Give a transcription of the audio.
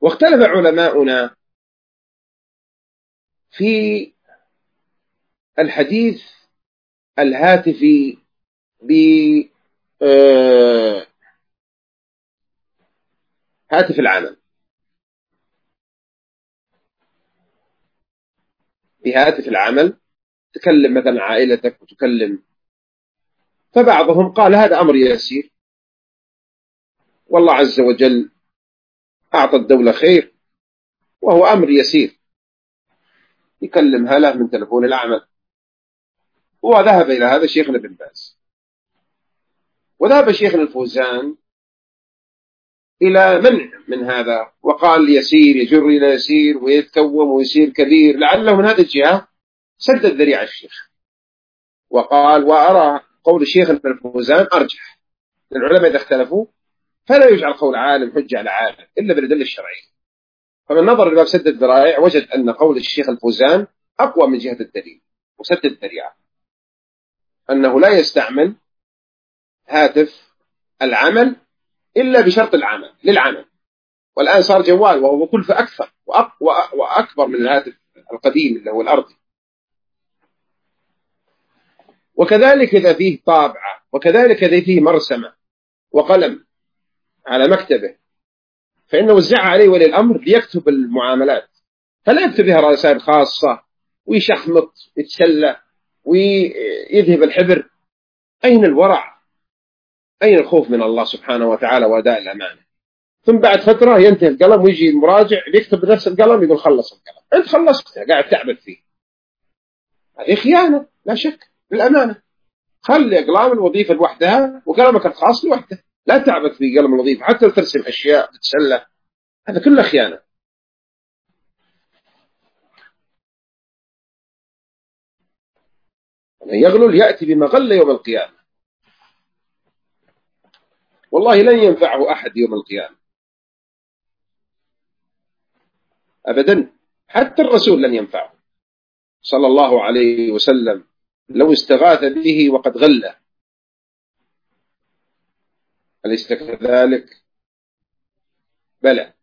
واختلف علماؤنا في الحديث الهاتفي هاتف العمل، بهاتف العمل تكلم مثلا عائلتك وتكلم. فبعضهم قال هذا أمر يسير، والله عز وجل أعطى الدولة خير، وهو أمر يسير يكلم هلا من تلفون العمل. وذهب إلى هذا شيخنا بن باز، وذهب شيخنا الفوزان إلى منع من هذا، وقال يسير يجر إلى يسير ويتكوم ويصير كبير، لعله من هذه الجهة سد الذريعة الشيخ، وقال وأرى قول الشيخ الفوزان أرجح. العلماء إذا اختلفوا فلا يجعل قول عالم حجة على عالم إلا بالأدلة الشرعية. فمن نظر لباب سد الذرائع وجد أن قول الشيخ الفوزان أقوى من جهة الدليل وسد الذريعة، أنه لا يستعمل هاتف العمل إلا بشرط العمل للعمل. والآن صار جوال وهو كلفة أكثر وأكبر من الهاتف القديم اللي هو الأرضي. وكذلك إذا فيه طابعة، وكذلك إذا فيه مرسمة وقلم على مكتبه، فإنه وزعها عليه ولي الأمر ليكتب المعاملات، فلا يكتب بها رسائل خاصة ويشخمط يتسلى ويذهب الحبر. أين الورع؟ أين الخوف من الله سبحانه وتعالى وأداء الأمانة؟ ثم بعد فترة ينتهي القلم ويجي المراجع يكتب بنفس القلم يقول خلص القلم، أنت خلصت قاعد تعبث فيه. هذه خيانة لا شك للأمانة. خلي أقلام الوظيفة لوحدها وقلمك الخاص لوحده، لا تعبث في قلم الوظيفة حتى ترسم أشياء تتسلى، هذا كله خيانة. من يغلل يأتي بما غل يوم القيامة، والله لن ينفعه أحد يوم القيامة أبدا، حتى الرسول لن ينفعه صلى الله عليه وسلم لو استغاث به وقد غل. أليس كذلك؟ بلى.